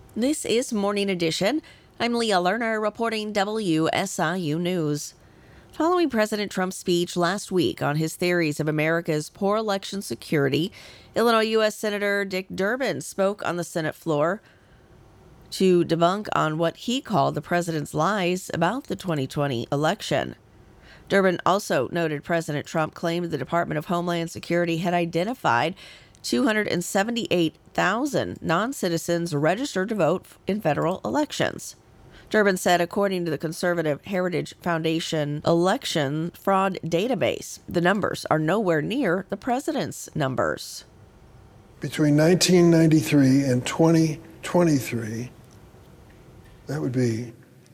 This is Morning Edition. I'm Leah Lerner reporting WSIU News. Following President Trump's speech last week on his theories of America's poor election security, Illinois U.S. Senator Dick Durbin spoke on the Senate floor to debunk on what he called the president's lies about the 2020 election. Durbin also noted President Trump claimed the Department of Homeland Security had identified 278,000 non-citizens registered to vote in federal elections. Durbin said, according to the Conservative Heritage Foundation election fraud database, the numbers are nowhere near the president's numbers. Between 1993 and 2023, that would be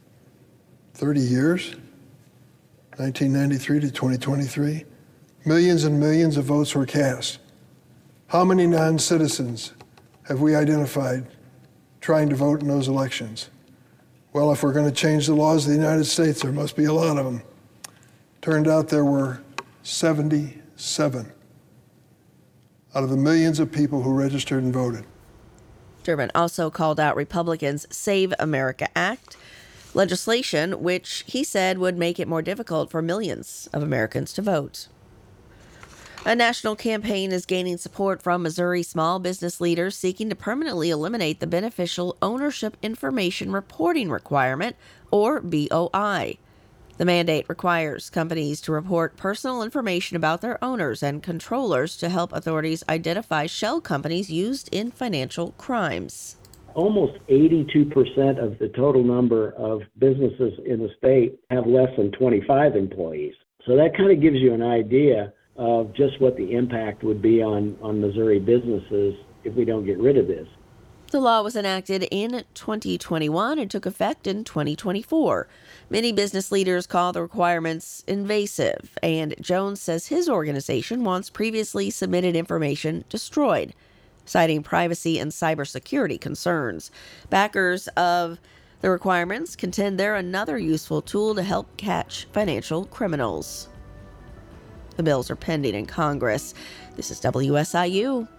30 years, 1993 to 2023, millions and millions of votes were cast. How many non-citizens have we identified trying to vote in those elections? Well, if we're going to change the laws of the United States, there must be a lot of them. Turned out there were 77 out of the millions of people who registered and voted. Durbin also called out Republicans' Save America Act legislation, which he said would make it more difficult for millions of Americans to vote. A national campaign is gaining support from Missouri small business leaders seeking to permanently eliminate the Beneficial Ownership Information Reporting Requirement, or BOI. The mandate requires companies to report personal information about their owners and controllers to help authorities identify shell companies used in financial crimes. Almost 82% of the total number of businesses in the state have less than 25 employees. So that kind of gives you an idea of just what the impact would be on Missouri businesses if we don't get rid of this. The law was enacted in 2021 and took effect in 2024. Many business leaders call the requirements invasive, and Jones says his organization wants previously submitted information destroyed, citing privacy and cybersecurity concerns. Backers of the requirements contend they're another useful tool to help catch financial criminals. The bills are pending in Congress. This is WSIU.